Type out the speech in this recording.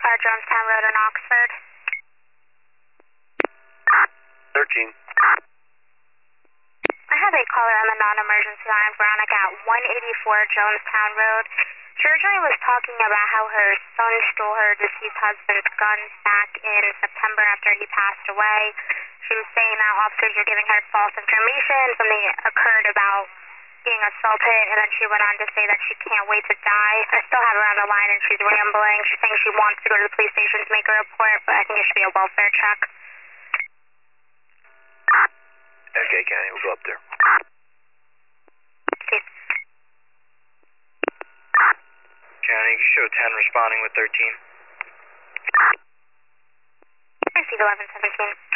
car, Jonestown Road in Oxford. 13. I have a caller on the non-emergency line, Veronica, at 184 Jonestown Road. She originally was talking about how her son stole her deceased husband's gun back in September after he passed away. She was saying that officers were giving her false information. Something occurred about being assaulted, and then she went on to say that she can't wait to die. I still have her on the line, and she's rambling. She's saying she wants to go to the police station to make a report, but I think it should be a welfare check. Okay, County, we'll go up there. Okay. County, show 10 responding with 13. I see 1117.